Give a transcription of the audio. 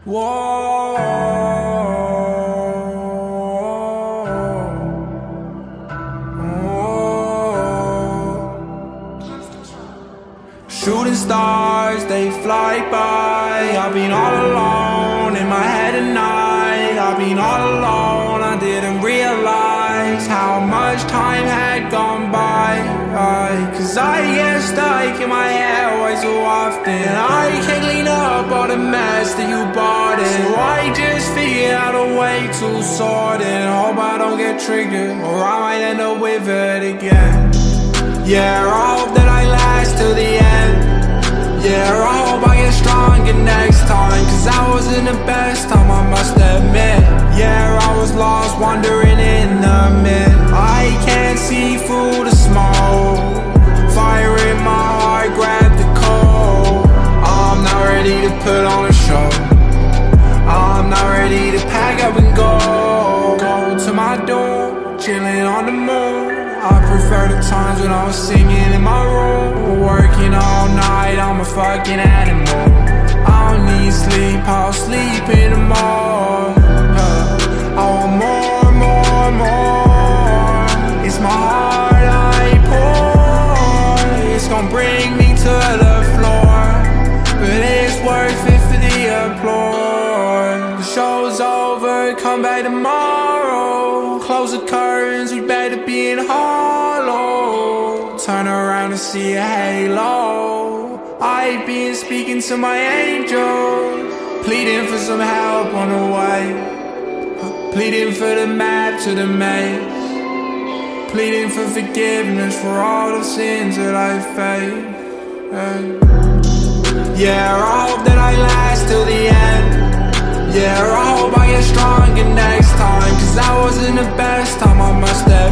Whoa. Shooting stars, they fly by. I've been all alone in my head at night. I've been all alone, I didn't realize how much time had gone by. Cause I get stuck in my head way too often. I can't clean up all the mess that you brought in. So I just figure out a way to sort it. Hope I don't get triggered, or I might end up with it again. Yeah, I hope that I last till the end. Yeah, I hope I get stronger next time, cause that wasn't the best time, I must admit. Yeah, I was lost, wandering in the mist. I can't see through the smoke. Fire in my heart, grab the cold. I'm not ready to put on a show. I'm not ready to pack up and go. Go to my door, chilling on the moon. I prefer the times when I was singing in my room. Working all night, I'm a fucking animal. I don't need sleep, I'll sleep in the morning. I want more, more, more. It's my heart I pour. It's gonna bring me to the floor, but it's worth it for the applause. The show's over, come back tomorrow. Close the curtains, we better be in hollow. Turn around and see a halo. I've been speaking to my angel, pleading for some help on the way. Pleading for the map to the maze. Pleading for forgiveness for all the sins that I faced. Yeah, I hope that I last till the end. Yeah, I hope I get stronger next time, cause that wasn't the best time, I must have